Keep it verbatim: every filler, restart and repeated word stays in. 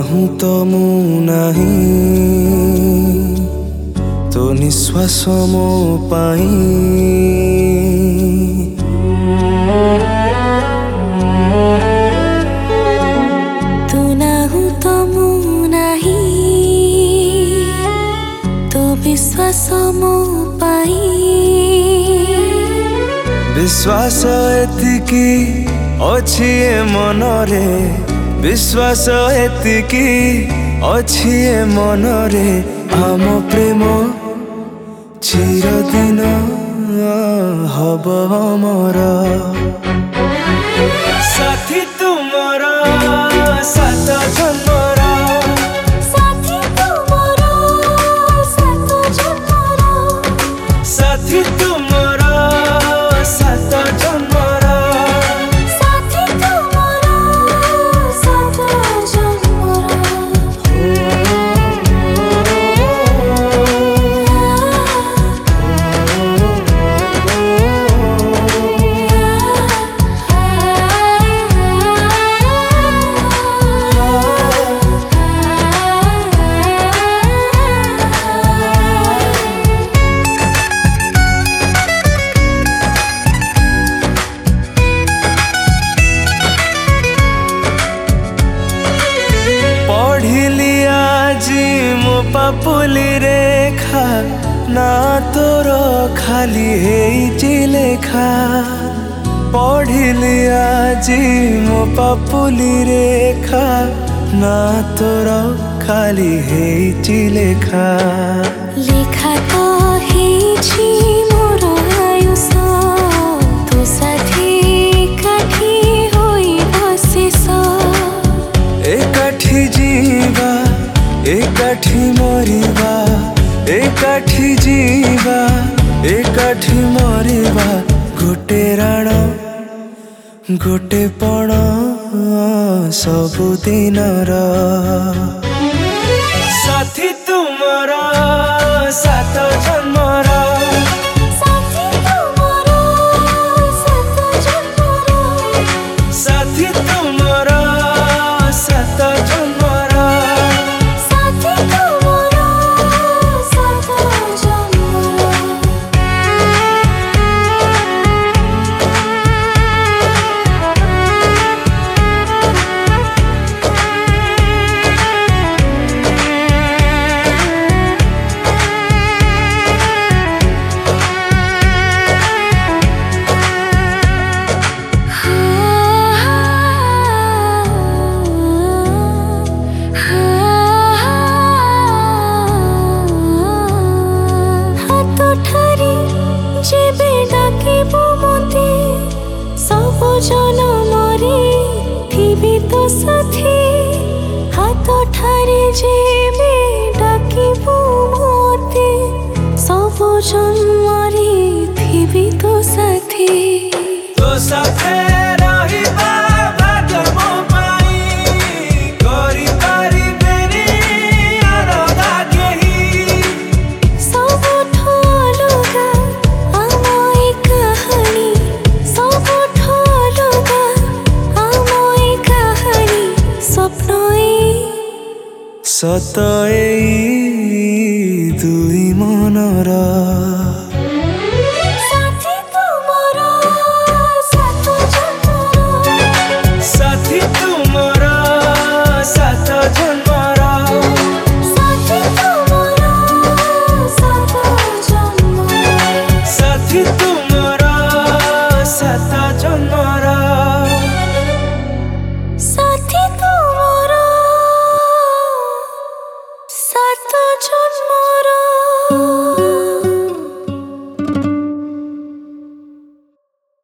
नाहु तो मु नहीं तो निश्वास मो पाई तू नाहु तो मु नहीं तो विश्वास मो पाई विश्वास एतिकी अछि ए मनरे विश्वास एतिकी अछि ए मनरे आम प्रेम चिरदिन हब अमर साथी तुमर सात जन्मर साथी तुमर सात जन्मर साथी तुमर सात जन्मर साथी तुमर सात जन्मर पढ़िली आजी मो पापुली रेखा ना तोर खाली हेइची लेखा पढ़िली आजी मो पापुली रेखा ना तोर खाली हेइची लेखा लेखा तो हेछि मोर आयुष तो साथी काठी होई अशेष एकाठी जीवा एकाठी मरिबा एकाठी जीवा एकाठी मरिबा गोटे राण गोटे पण सबुदिनर साथी तुमर सात जन्मर साथी तुमर सात जन्मर साथी तुमर सात जन्मर साथी तुमर सात जन्मर जेबे डाकिबो मते सब जनमरे थिबी तो साथी हाथ ठारे जेबे डाकिबो मते सब जनमरे थिबी तो साथी तो साथे रहिबा भाग्य मो पाई करि पारिबेनी अलगा केही सब ठोलगा आमोई कहानी सब ठोलगा आमोई कहानी स्वप्नई सत एई दुई मनर साथी तुमर सात जन्मर साथी तुमर सात जन्मर साथी तुमर सात जन्मर साथी तुमर सात जन्मर।